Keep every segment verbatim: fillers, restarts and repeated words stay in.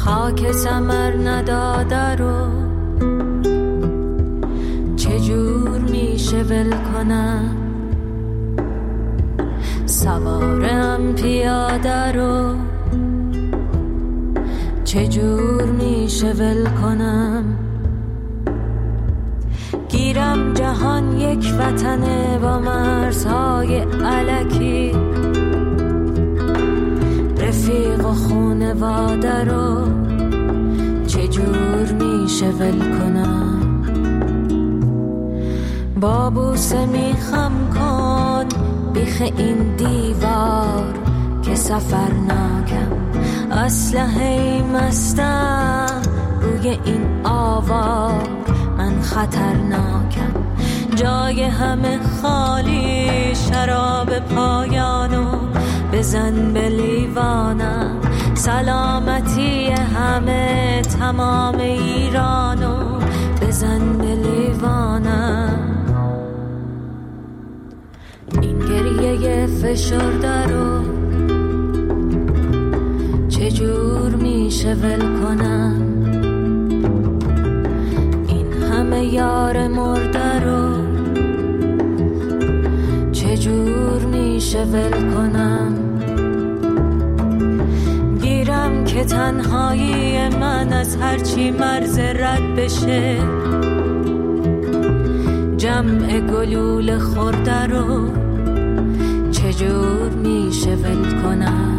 خاک ثمر نداده رو چجور میشه ول کنم؟ سوارم پیاده رو چجور میشه ول کنم؟ گیرم جهان یک وطنه با مرزهای الکی، رفیق و خونواده رو چجور میشه ول کنم؟ با بوسه میخم کن بیخ این دیوار که سفر ناکم، اسلحه مستم روی این آوار، من خطرناکم. جای همه خالی، شراب پایانو بزن به لیوانم. سلامتی همه تمام ایرانو بزن به لیوانم. این گریه فشرده رو چجور میشه ول کنم؟ این همه یار مرده رو چجور میشه ول کنم؟ گیرم که تنهایی من از هرچی مرز رد بشه، جمع گلول خورده رو چجور میشه ول کنم؟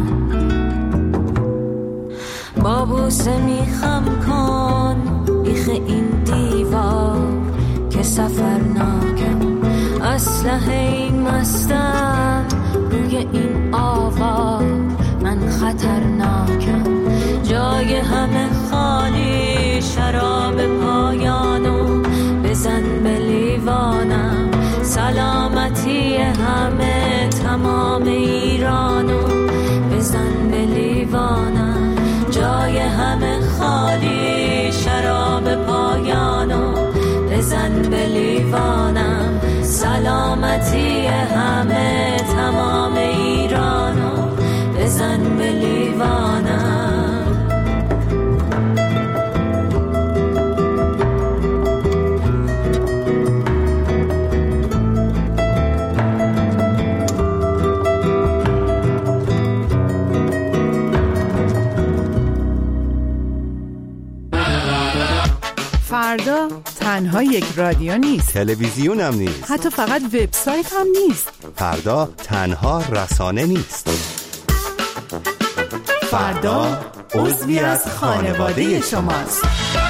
با بوسه میخم کن بیخ این دیوار که سفر ناکم، اسلحه مستم روی این آوار، من خطرناکم. جای همه خالی، شراب پایانو بزن به لیوانم. سلامتی همه تمام ایرانو بزن به لیوانم. جای همه خالی، شراب پایانو بزن به لیوانم. سلامتی همه تمام ایرانو بزن به لیوانم. فردا تنها یک رادیو نیست، تلویزیون هم نیست، حتی فقط وبسایت هم نیست. فردا تنها رسانه نیست. فردا عضوی از خانواده شماست.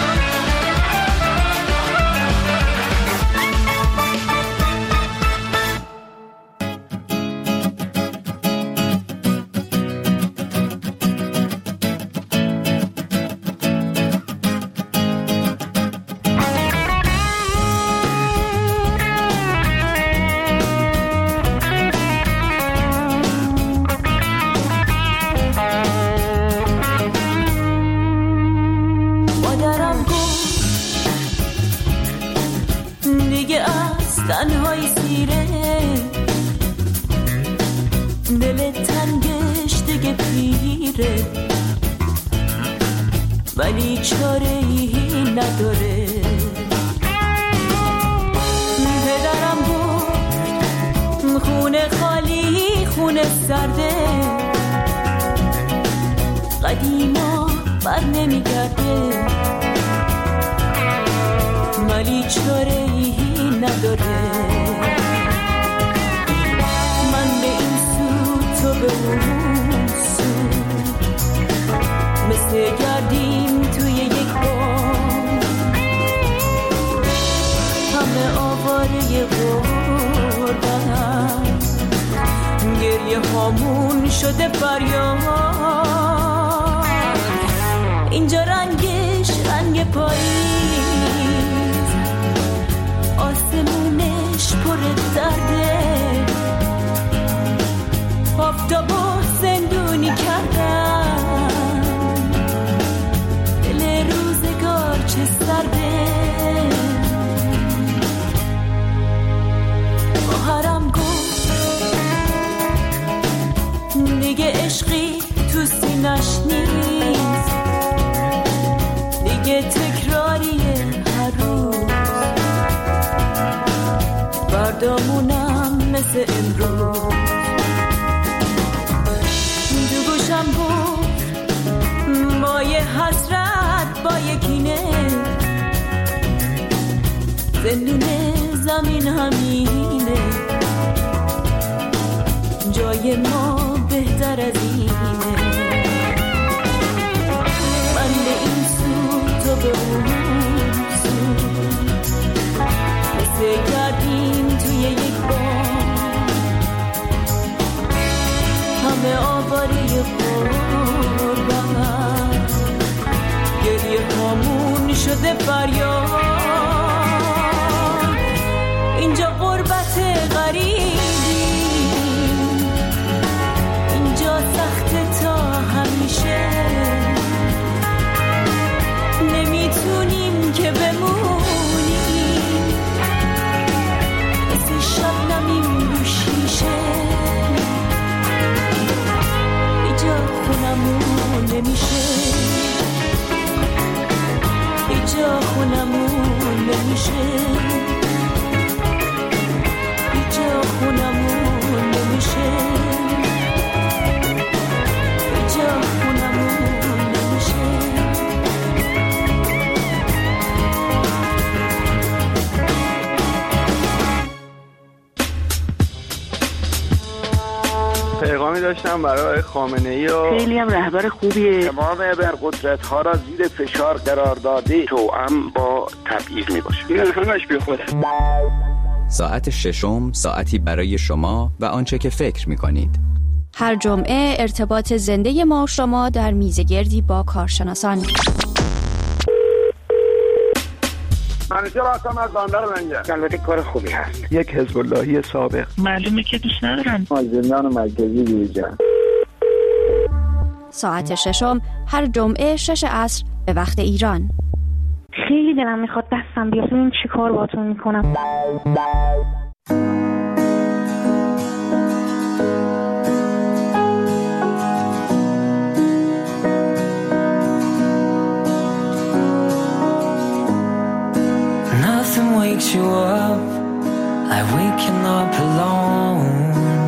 تنهایی سیره، دل تنگش دیگه پیره، ولی چاره ای نداره. پدرم بود خونه خالی خونه سرده، قدیما بر نمیگرده، ولی چاره ای نداره. من به این سو تو به اون سو، مثل گردیم توی یک بام، همه آواره غربتن، گریه هامون شده فریاد. اینجا رنگش رنگ پاییز، آسمونش پر درده، آفتابو زندونی کردن، دل روزگار چه سرده. خواهرم گفت دیگه عشقی تو سینش نیست، یه تکراریه هر روز، بردامونم مثل امروز. دو گوشم بود با یه حسرت با یه کینه، زندون زمین همینه، جای ما بهتر از اینه. من به این سو تو به اون سو، مثل کردیم توی یک بار، همه آواره قربان، گریه هامون شده فریاد. اینجا غربت غریبی، اینجا سخت تا همیشه، نمیتونیم که بمونیم مثل شبنمیم رو شیشه. اینجا خونمون نمیشه، اینجا خونمون نمیشه، اینجا خونمون نمیشه، اینجا خونمون نمیشه. پیغامی داشتم برای خامنه‌ای و خیلی هم رهبر خوبیه، تمام ابرقدرت‌ها را زیر فشار قرار داده، توأم با تبعیض میباشه. این همش بی خوده. ساعت ششم، ساعتی برای شما و آنچه که فکر می‌کنید. هر جمعه ارتباط زنده ما شما در میزگردی با کارشناسان. منیجر هستم از بندر منجر. البته کار خوبی هست. یک حزب اللهی سابق. معلومه که دوست ندارن. از زندان مرکزی بیرون. ساعت ششم هر جمعه شش عصر به وقت ایران. خیلی دلم میخواد دستم بیاد، این چی کار باهاتون میکنم. Nothing wakes you up like waking up alone.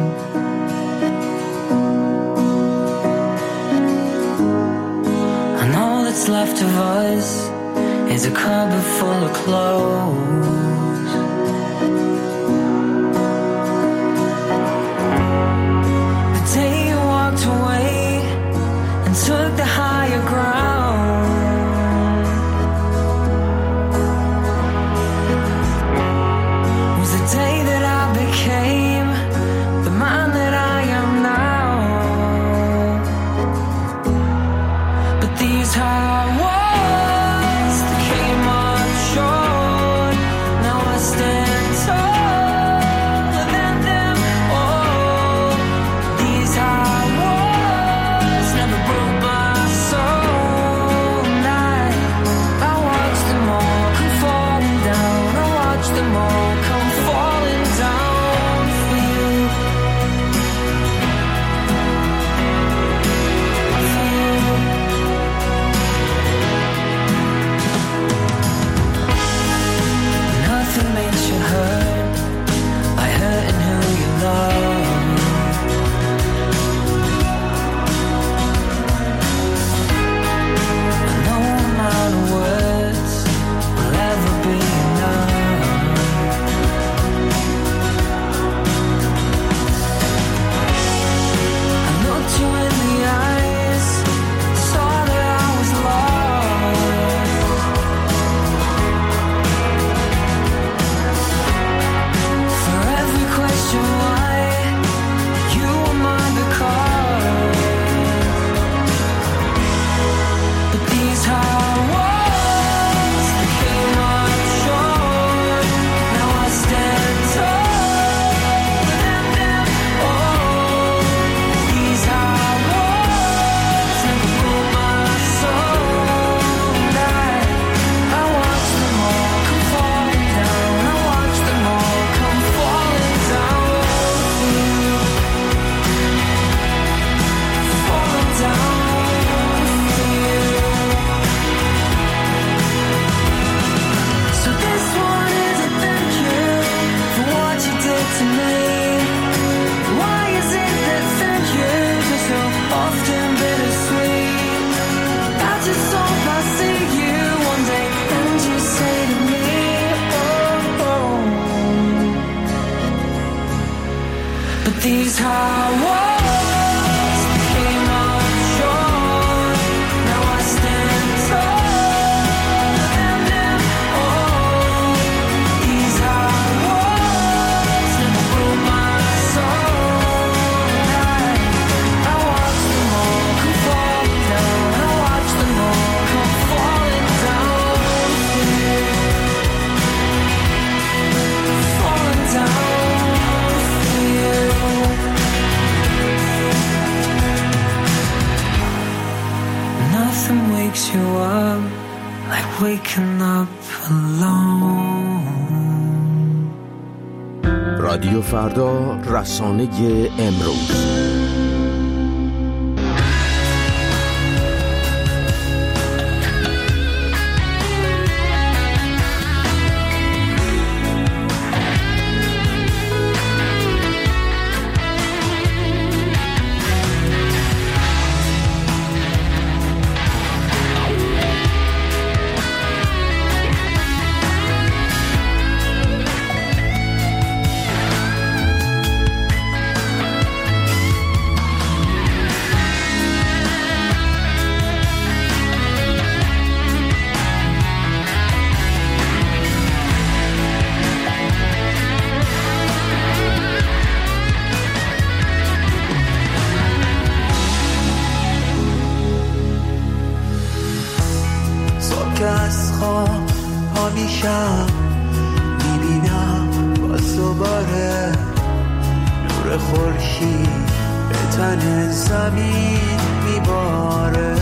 And all that's left of us is a cupboard full of clothes. The day you walked away and took the higher ground, was the day that I became the man that I am now. But these hard walls that came up short, now I stand taller than them all. These hard walls never broke my soul. wakes you up like waking up alone. رادیو فردا، رسانه امروز. از خواب ها میشم میبینم باز دوباره نور خورشید به تن زمین میباره،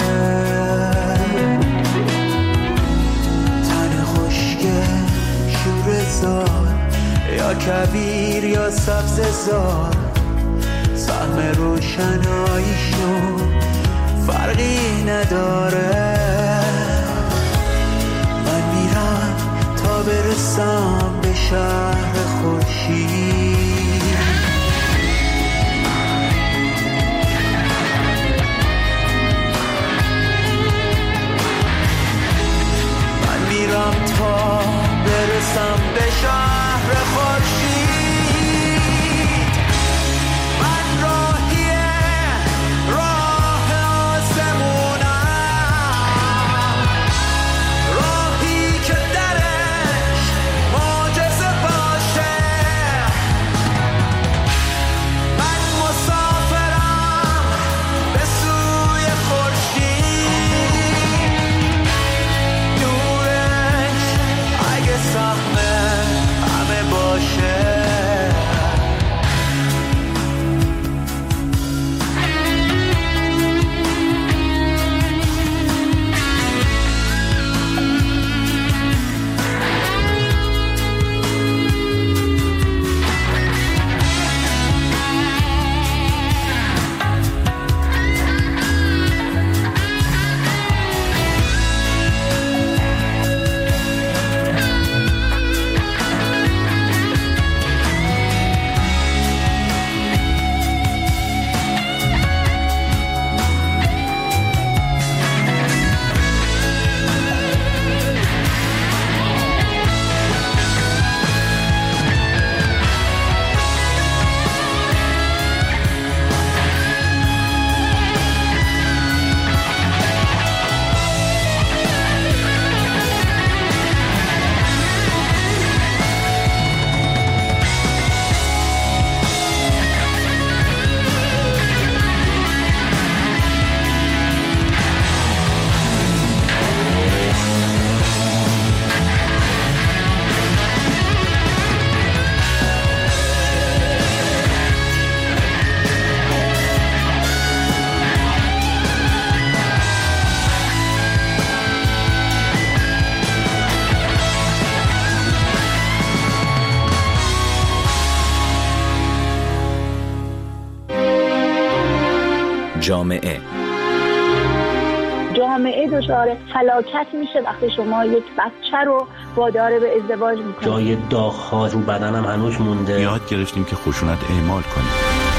تن خشک شوره زار یا کبیر یا سبز زار، سهم روشناییشون فرقی نداره. تا برسم به شهر خورشید، من میرم تا برسم به شهر خورشید. من راهیه راه آسمونم، راهی که در جامعه جامعه دچار هلاکت میشه وقتی شما یک بچه رو وادار به ازدواج میکنید. جای داغ‌ها رو بدنم هنوز مونده. یاد گرفتیم که خشونت اعمال کنیم.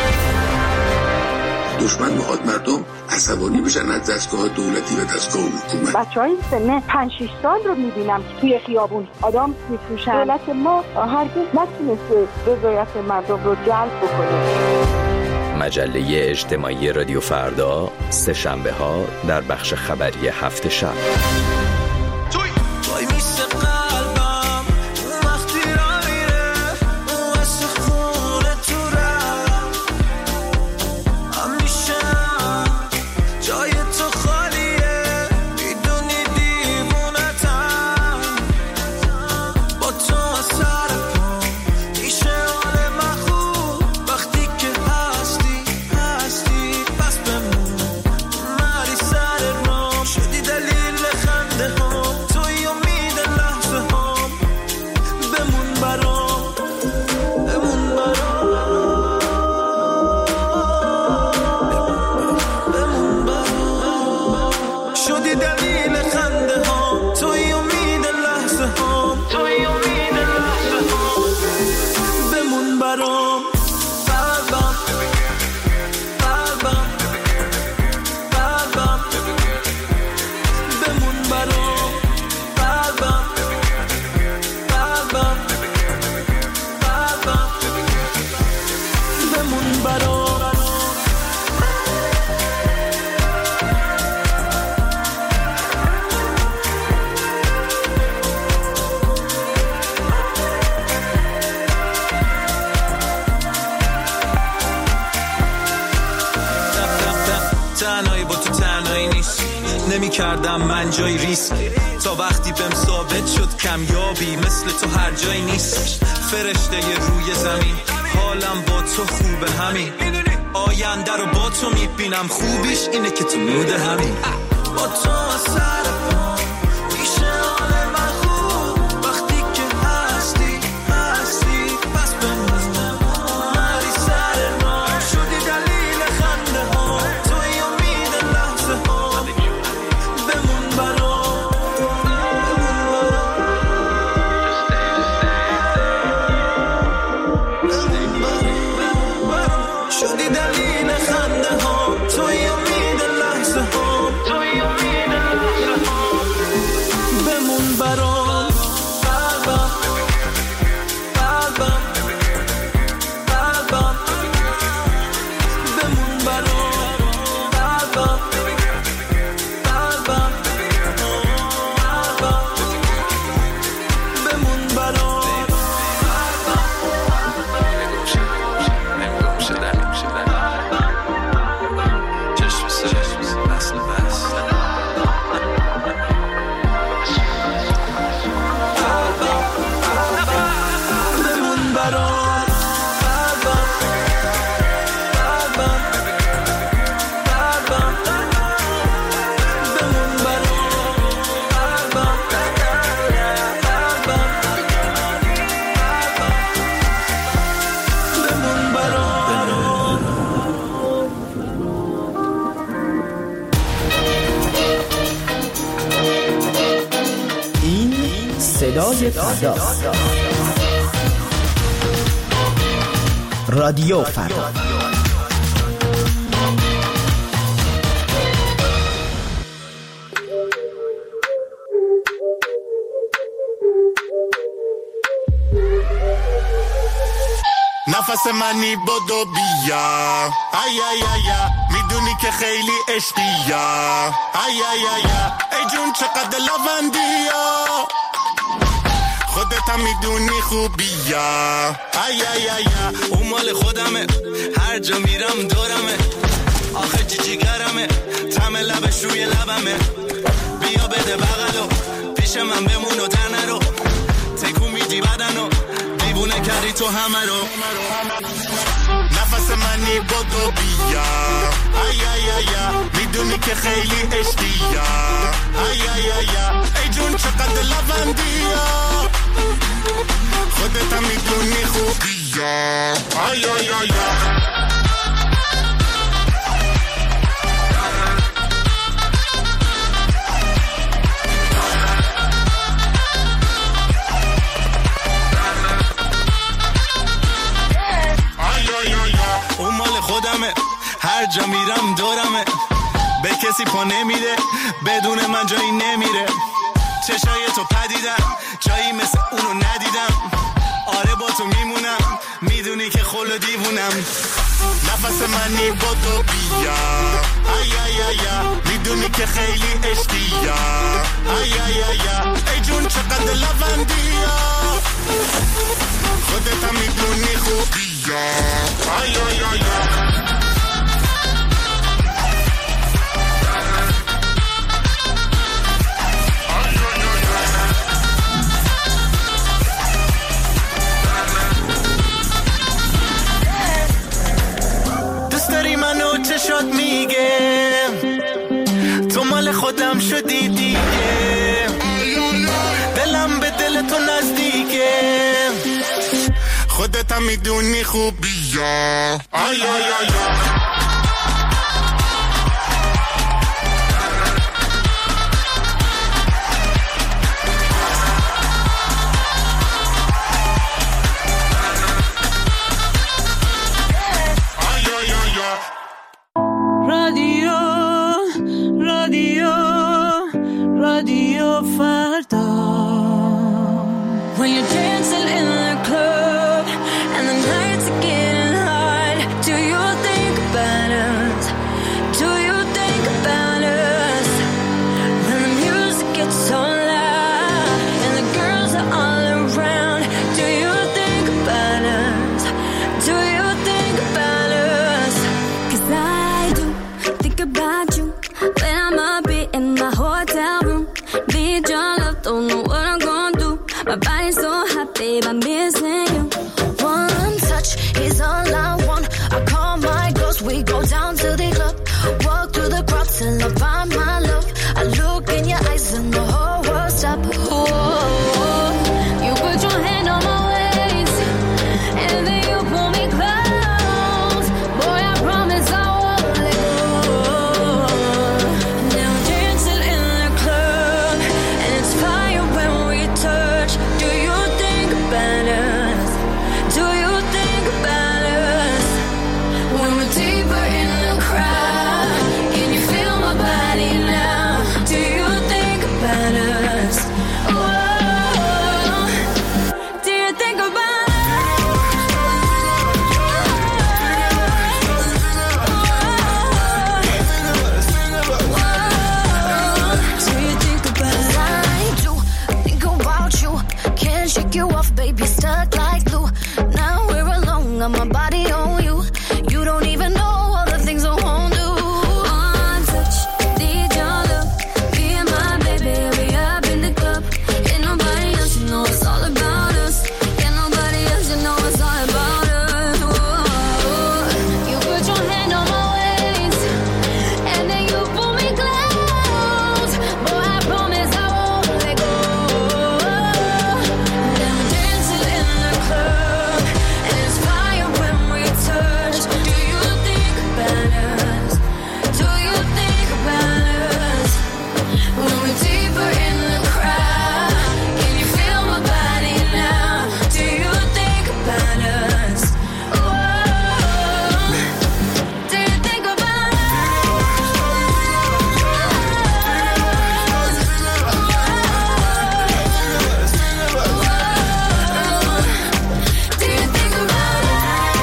دشمن میخواد مردم عصبانی بشن از دستگاه دولتی و دستگاه حکومت. بچهای سن پنج شش سال رو میبینم توی خیابون آدم میفروشن. دولت ما هرگز نتونسته رضایت مردم رو جلب بکنه. مجله اجتماعی رادیو فردا، سه شنبه ها در بخش خبری هفت شب. شدی تنهایی با تو تنهایی نیست، نمی کردم من جای ریسک تا وقتی بهم ثابت شد کمیابی مثل تو هر جایی نیست. فرشته ی روی زمین حالم با تو خوبه همین، آینده رو با تو میبینم خوبیش اینه که تو مود همین. با تو سر پا میشه حال من خوب، وقتی که هستی هستی پس بمون مری سر ما، شدی دلیل خنده ها، توی امید لحظه ها، بمون برام شدی دلیل خنده ها، توی امید لحظه ها، توی امید لحظه ها، بمون برام قلبم قلبم قلبم، بمون برام قلبم قلبم قلبم، بمون برام صدای فرداست. رادیو فردا. نفس منی بدو بیا، ای ای ای میدونی که خیلی عشقیه، ای ای ای ای جون چقدر لوندیه، خودت هم میدونی خوبیه، ای ای ای اون مال خودمه، هر جا میرم دورمه، آخه جی جیگرمه، طعم لبش روی لبمه، بیا بده بغلو پیش من بمون و در نرو، تکون میدی بدنو دیوونه کردی تو همه رو. نفس منی بدو بیا، ای ای ای میدونی که خیلی عشقیه، ای ای ای ای جون چقدر لوندیه، خودت هم میدونی خوبیه، ای ای ای اون مال خودمه، هر جا میرم دورمه، به کسی پا نمیده، بدون من جایی نمیره، چشای تو پدیدم، جایی مثل اونو ندیدم، آره با تو میمونم، میدونی که خل و دیوونم. نفس منی بدو بیا، ای ای ای میدونی که خیلی عشقیه، ای ای ای ای جون چقدر لوندیه، خودت هم میدونی خوبیه، ای ای ای چشات میگه تو مال خودم شدی دیگه، دلم به دل تو نزدیکه، خودت هم میدونی خوبیه، ای ای ای رادیو رادیو رادیو فردا. When you're dancing in the club and the nights are getting hot, do you think about us? Do you think about us? When the music gets so loud and the girls are all around, do you think about us? Do you think about us? 'Cause I do think about you. need your love, don't know what I'm gonna do. My body's so hot, babe, I'm missing you. One touch is all I want. I call my ghost, we go down to the club. Walk through the crowd till I find my love. I look in your eyes and the whole world stop. Oh, you put your hand on my waist, and then you pull me close. Boy, I promise I won't let go. Now we're dancing in the club, and it's fire when we touch. Do you think about us? Do you think about us? When we're deeper in the crowd, can you feel my body now? Do you think about us? Whoa, do you think about us? Do you think about us? I do think about you. Can't shake you off, baby, stuck like glue. Now we're alone, got my body on you. You don't even know all the things I won't do. One touch, need your love. Me and my baby, we up in the club. Ain't nobody else, you know it's all about us. Ain't nobody else, you know it's all about us. Whoa. You put your hand on my waist, and then you pull me close. Boy, I promise I won't let go. Now we're dancing in the club, and it's fire when we touch. Do you think about us? Do you think about us? When we're deeper in the crowd, can you feel my body now? Do you think about us? Whoa, do you think about us? Do you think about us?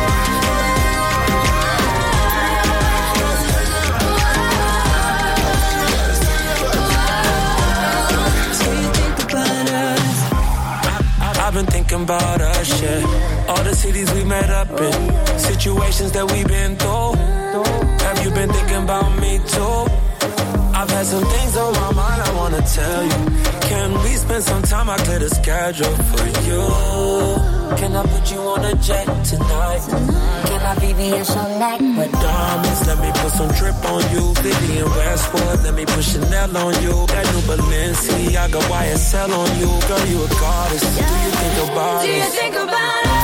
Do you think about us? I've been thinking about us, yeah. All the cities we met up in, situations that we've been through. Have you been thinking about me too? I've had some things on my mind I wanna tell you. Can we spend some time? I clear the schedule for you. Can I put you on a jet tonight? Can I be the show like With diamonds, let me put some drip on you. Vivian Westwood, let me put Chanel on you. That new Balenciaga Y S L on you. Girl, you a goddess. Do you think about Do you us? think about us?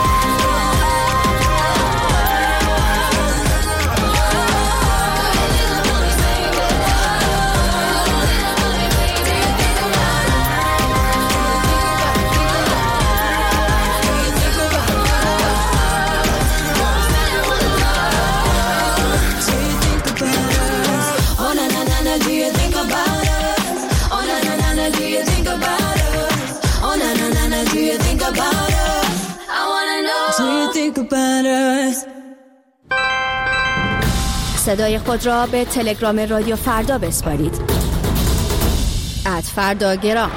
صدای خود را به تلگرام رادیو فردا بسپارید. ات فردا گرام.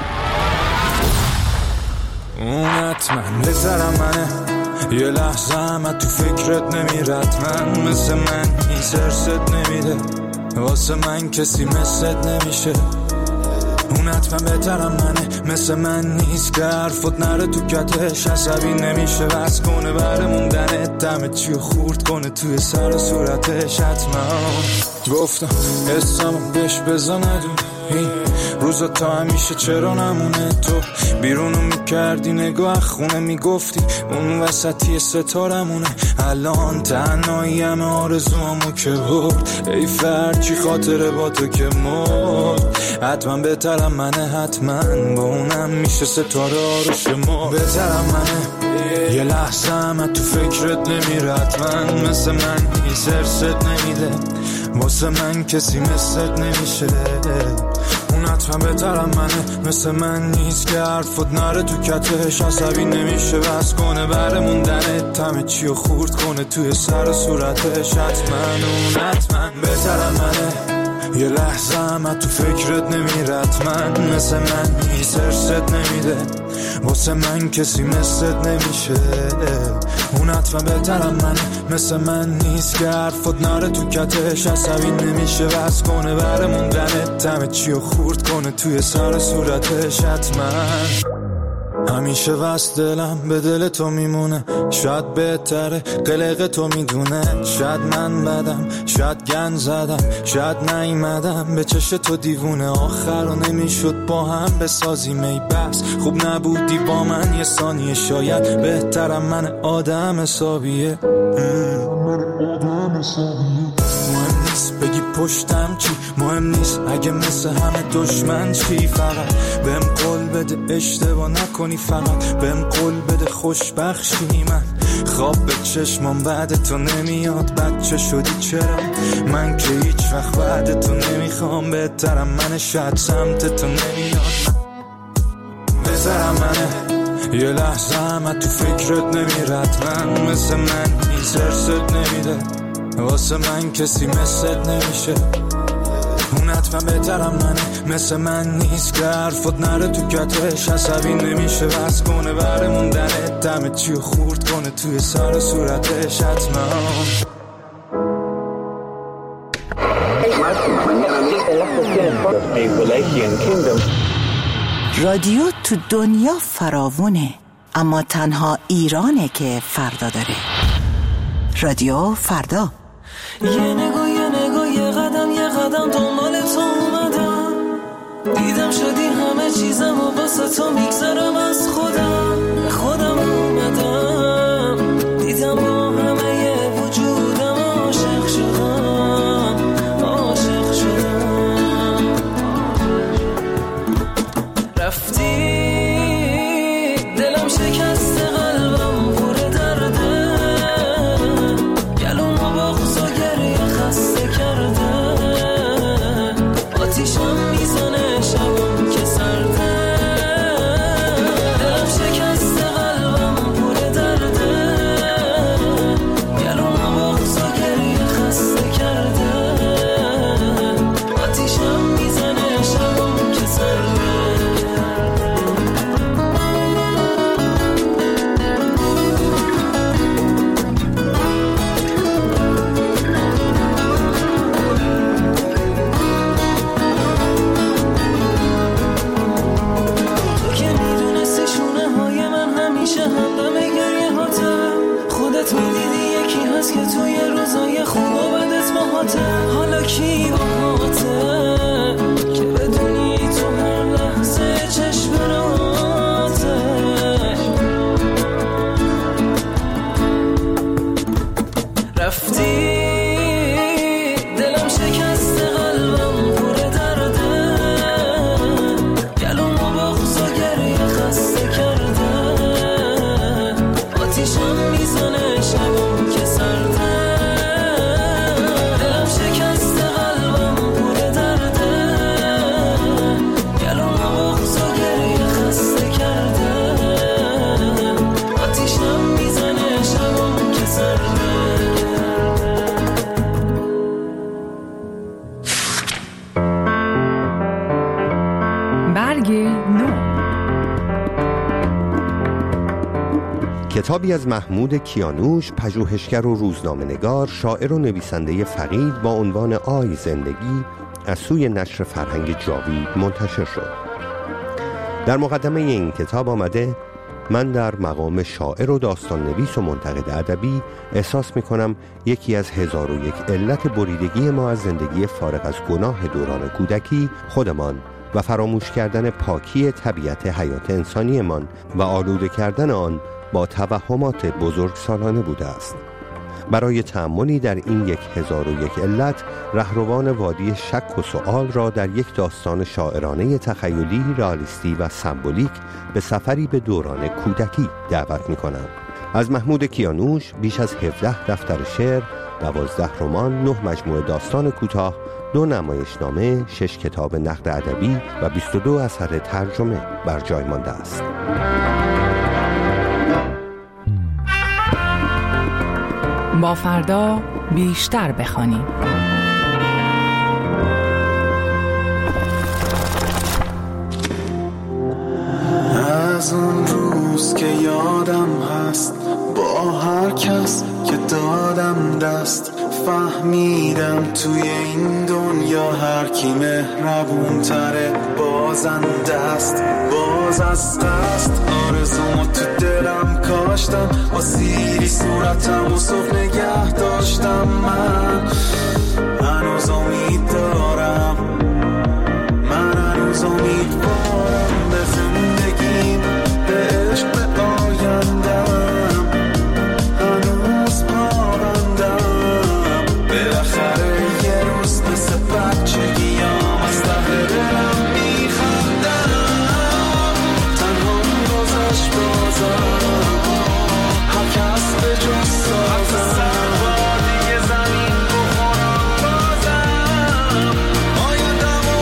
اون حتما بذارم منه، یه لحظه هم تو فکرت نمیرد. من مثل من این سرست نمیده، واسه من کسی مثلت نمیشه. اون حتما بهترم منه، مثل من نیست که حرفت نره تو کتش. عصبی نمیشه بس کنه بره موندنت، دمه چیو خورد کنه توی سر و صورتش. حتما گفتم حسامو بهش بزا ندون، این روزا تا همیشه چرا نمونه. تو بیرونو میکردی نگاه خونه میگفتی اون وسطی ستارمونه. الان تنهایی همه آرزوامو که برد، ای فرچی خاطره با تو که مرد. حتما بهترم منه، حتما با اونم میشه ستاره آرو شما. بهترم منه، یه لحظه هم تو فکرت نمیره. حتما مثل من این سرست نمیده، واسه من کسی مثلت نمیشه. اون حتما بهترم منه، مثل من نیست که حرفت نره تو کتش. عصبی نمیشه بس کنه بره موندنت، همه چیو خورد کنه توی سر و صورتش. حتما اون حتما بهترم منه، یه لحظه هم تو فکرت نمیرد من مثل من نیست ارست نمیده واسه من کسی مثلت نمیشه اون حتما بهترم من مثل من نیست که حرفت نره تو کتش عصبی نمیشه بس کنه بره موندنت دمه چی و خورد کنه توی سر صورتش حتما همیشه وست دلم به دل تو میمونه شاید بهتره قلق تو میدونه شاید من بدم شاید گن زدم شاید نیمدم به چش تو دیوونه آخر و نمیشد با هم بسازیم ای بس خوب نبودی با من یه ثانیه شاید بهترم من آدم حسابیه مهم نیست بگی پشتم چی مهم نیست اگه مثل همه دشمن چی فقط بهم قول بده اشتباه نکنی فقط بهم قول بده خوشبخشی من خواب به چشمم بعد تو نمیاد بچه شدی چرا من که هیچ وقت بعد تو نمیخوام بهترم من شاید سمت تو نمیاد بذارم منه یه لحظه هم تو فکرت نمیرد من مثل من نیست ارست نمیده واسه من کسی مثلت نمیشه اون حتما بهترم منه مثل من نیست که حرفت نره تو کتش عصبی نمیشه بس کنه بره موندنت دمه چی و خورد کنه توی سر صورتش حتما رادیو تو دنیا فراوونه اما تنها ایرانه که فردا داره رادیو فردا یه نگاه یه نگاه یه قدم یه قدم دنبال تو اومدم دیدم شدی همه چیزم و واسه تو میگذرم از خودم خودم اومدم دیدم با همه یه وجودم عاشق شدم عاشق شدم رفتی دلم شکست قلبم پر درده گلوم و بغض و گریه خسته کرده آتیشم میزنه شبم که سرده دلم شکست قلبم پر درده گلوم و بغض و گریه خسته کرده آتیشم میزنه شبم که سرده که توی روزای خوب و بدت باهاته حالا کی باهاته که بدونی تو هر لحظه چشم راته رفتی دلم شکست قلبم پر درده گلوم و بغض و گریه خسته کرده آتیشم میزنه شبم که سرده دلم شکست قلبم پر درده گلوم و بغض و گریه خسته کرده آتیشم میزنه شبم که سرده برگ نو کتابی از محمود کیانوش، پژوهشگر و روزنامه‌نگار، شاعر و نویسنده فقید با عنوان آی زندگی از سوی نشر فرهنگ جاوید منتشر شد. در مقدمه این کتاب آمده من در مقام شاعر و داستان نویس و منتقد ادبی احساس می کنم یکی از هزار و یک علت بریدگی ما از زندگی فارغ از گناه دوران کودکی خودمان و فراموش کردن پاکی طبیعت حیات انسانیمان و آلوده کردن آن با توهمات بزرگسالانه بوده است. برای تأملی در این یک هزار و یک علت رهروان وادی شک و سؤال را در یک داستان شاعرانه تخیلی، رئالیستی و سمبولیک به سفری به دوران کودکی دعوت می کنم. از محمود کیانوش بیش از هفده دفتر شعر، دوازده رمان، نه مجموعه داستان کوتاه، دو نمایشنامه، شش کتاب نقد ادبی و بیست و دو اثر ترجمه بر جای مانده است. با فردا بیشتر بخوانیم. فهمیدم توی این دنیا هر کی مهربون تره بازنده است، باز از قصد آرزومو تو دلم کاشتم، با سیری صورتم و صبح نگه داشتم. من هنوز امید دارم، من هنوز امیدوارم به زندگیم، به عشق، به آیندم، هنوز پابندم. بالاخره یه روز مثل بچگیام از ته دلم میخندم، تنهام گذشت بازم، هر کس به جز سازم، دیگه زمین بخورم بازم، آیندمو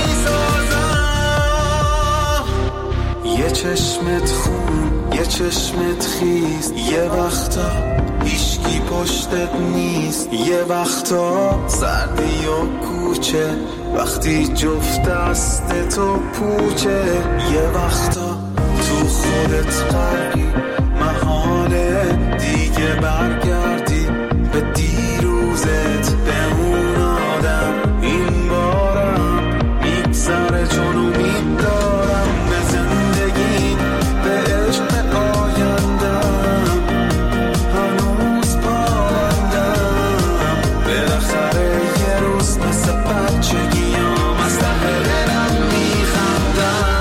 میسازم. یه چشمت خون، یه چشمت خیز، یه وقتا هیچکی پشتت نیست، یه وقتا سردی و کوچه وقتی جفت دست تو پوچه، یه وقتا تو خودت غرقی، محاله دیگه برگردی به دیروزت، به اون آدم. این بارم میگذره چون امید دارم به زندگی، به عشق، به آیندم، هنوز پابندم. بالاخره یه روز مثل بچگیام از ته دلم میخندم.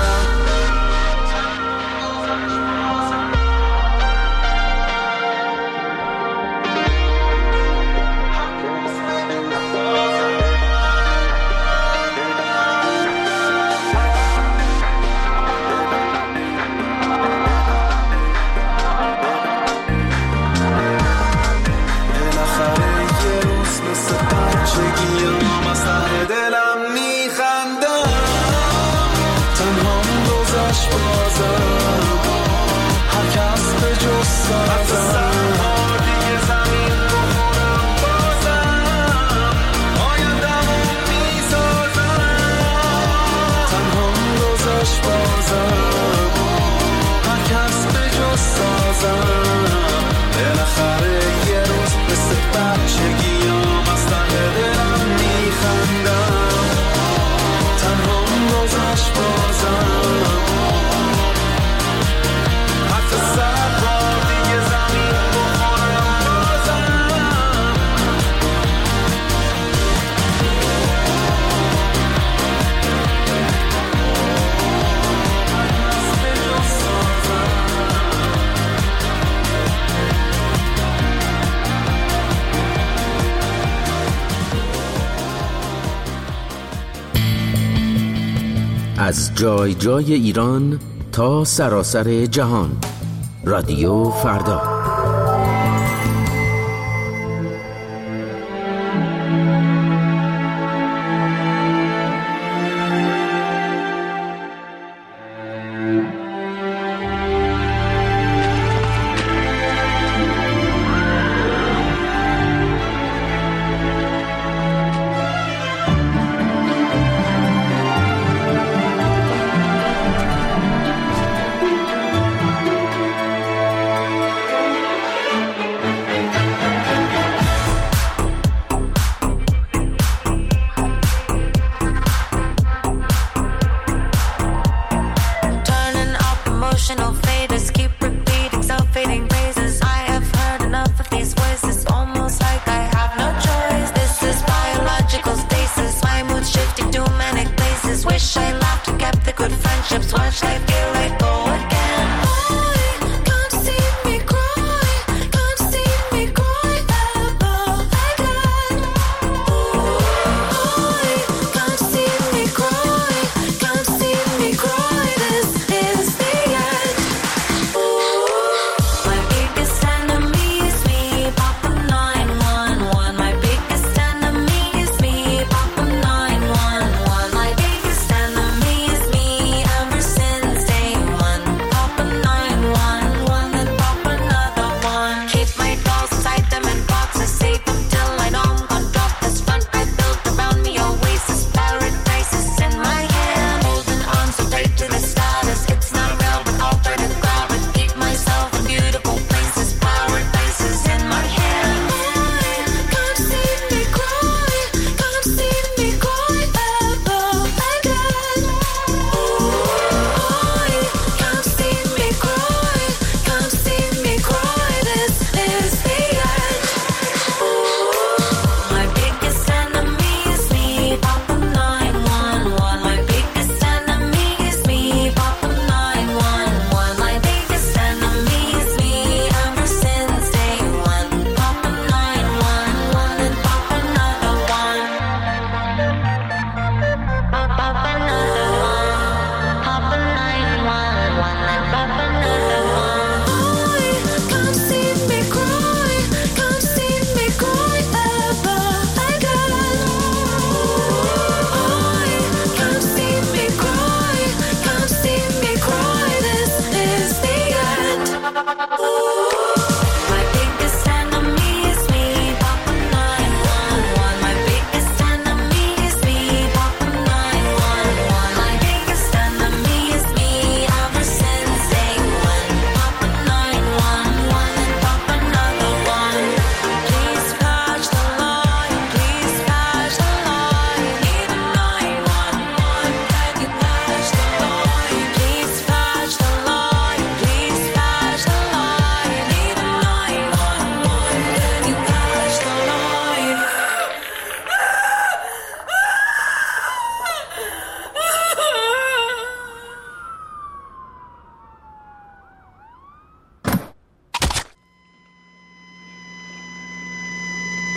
از جای جای ایران تا سراسر جهان، رادیو فردا.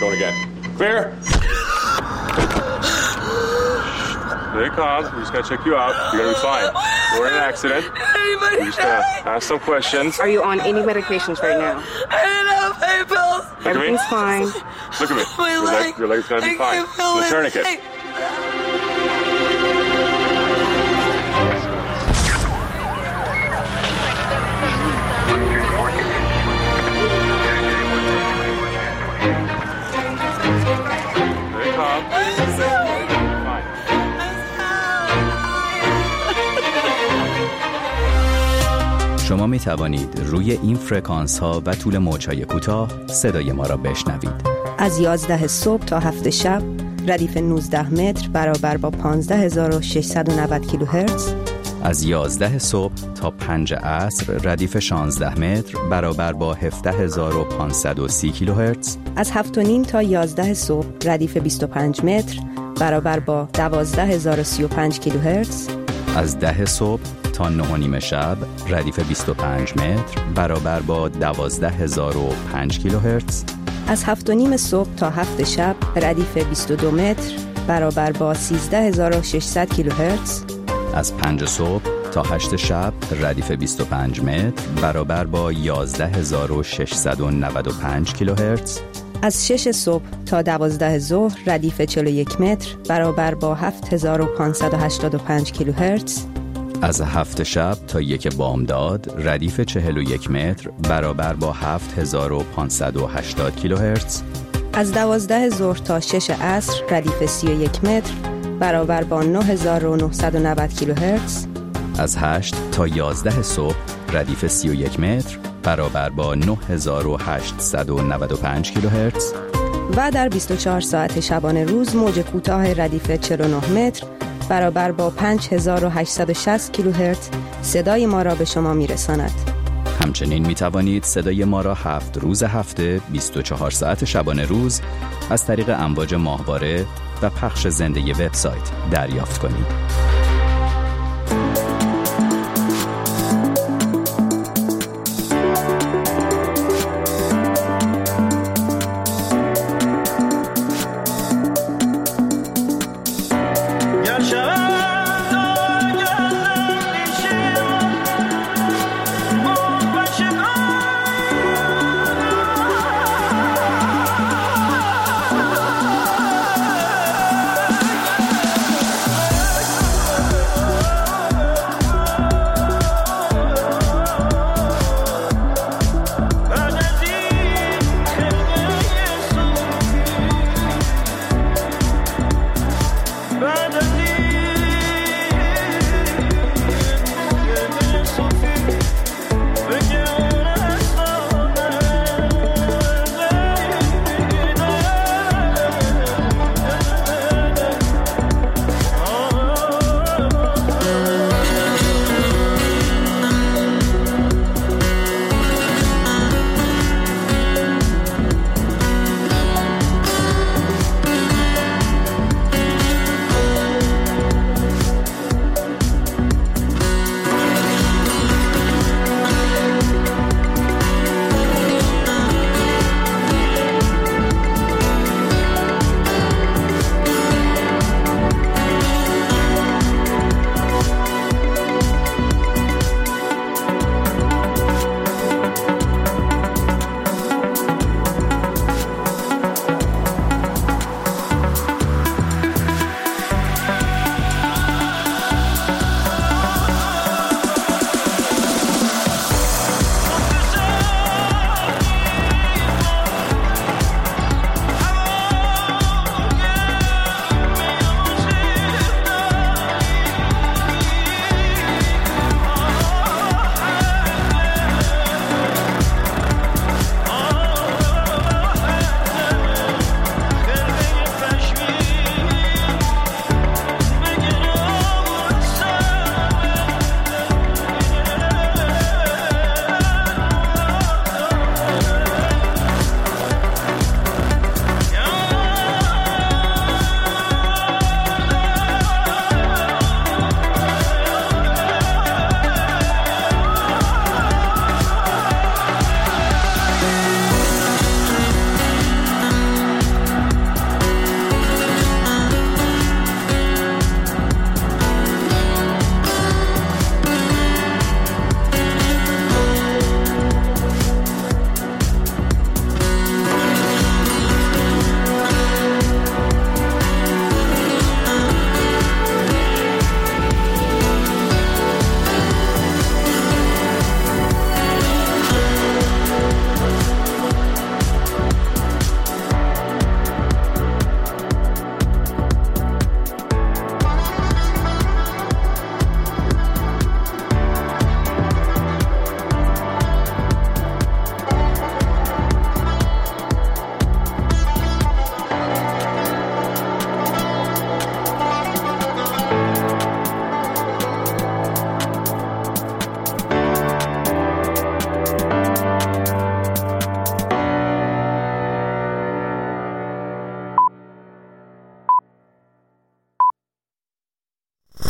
Going again. Clear. Stay calm. We just gotta check you out. You're gonna be fine. You're in an accident. We're just gonna ask some questions. Are you on any medications right now? I don't have my pills. Everything's fine. Look at me. My your leg. leg. Your leg's gonna be I fine. can't feel The it. tourniquet. I- Stay calm. Fine. شما می توانید روی این فرکانس ها و طول موج‌های کوتاه صدای ما را بشنوید. از یازده صبح تا هفت شب ردیف نوزده متر برابر با پانزده هزار و ششصد و نود کیلوهرتز. از یازده صبح تا پنج عصر ردیف شانزده متر برابر با هفده هزار و پانصد و سی کیلوهرتز. از هفت و نیم تا یازده صبح ردیف بیست و پنج متر برابر با دوازده هزار و سی و پنج کیلوهرتز. از ده صبح تا نه و نیم شب ردیف بیست و پنج متر برابر با دوازده هزار و پنج کیلوهرتز. از هفت و نیم صبح تا هفت شب ردیف بیست و دو متر برابر با سیزده هزار و ششصد کیلوهرتز. از پنج صبح تا هشت شب ردیف بیست و پنج متر برابر با یازده هزار و ششصد و نود و پنج کیلوهرتز. از شش صبح تا دوازده ظهر ردیف چهل و یک متر برابر با هفت هزار و پانصد و هشتاد و پنج کیلوهرتز. از هفت شب تا یک بامداد ردیف چهل و یک متر برابر با هفت هزار و پانصد و هشتاد کیلوهرتز. از دوازده ظهر تا شش عصر ردیف سی و یک متر برابر با نه هزار و نهصد و نود کیلوهرتز. از هشت تا یازده صبح ردیف سی و یک متر برابر با نه هزار و هشتصد و نود و پنج کیلوهرتز. و در بیست و چهار ساعت شبانه روز موج کوتاه ردیف چهل و نه متر برابر با پنج هزار و هشتصد و شصت کیلوهرتز صدای ما را به شما میرساند. همچنین می توانید صدای ما را هفت روز هفته بیست و چهار ساعت شبانه روز از طریق امواج ماهواره و پخش زنده وبسایت دریافت کنید.